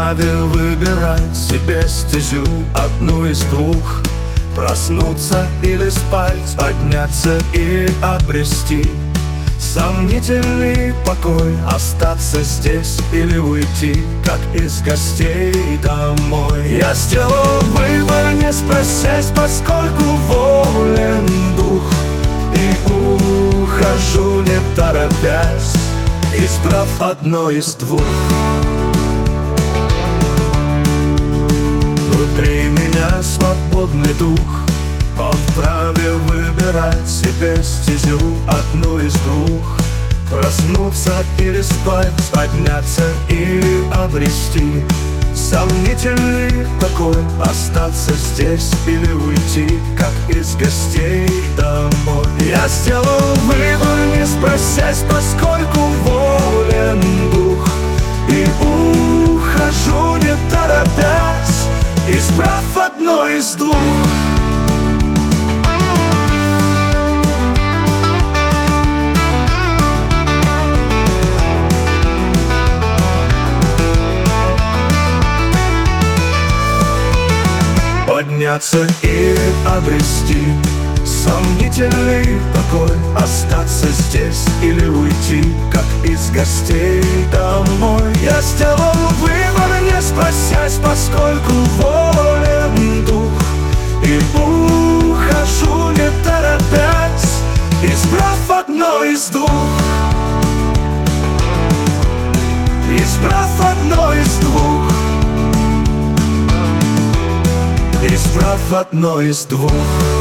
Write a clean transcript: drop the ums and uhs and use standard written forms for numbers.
вправе выбирать себе стезю, одну из двух: проснуться или спать, подняться и обрести сомнительный покой, остаться здесь или уйти, как из гостей домой. Я сделал выбор, не спросясь, поскольку волен дух, и ухожу, не торопясь, избрав одно из двух. Внутри меня свободный дух, он вправе выбирать себе стезю, одну из двух: проснуться или спать, подняться или обрести сомнительный покой, остаться здесь или уйти, как из гостей домой. Я сделал выбор, не спросясь, поскольку волен дух, и ухожу, не торопясь, избрав одно из двух. Подняться и обрести сомнительный покой, остаться здесь или уйти, как из гостей домой. Я сделал выбор, не спросясь, поскольку волен дух, и ухожу, не торопясь, избрав одно из двух. Избрав одно из двух. Избрав одно из двух.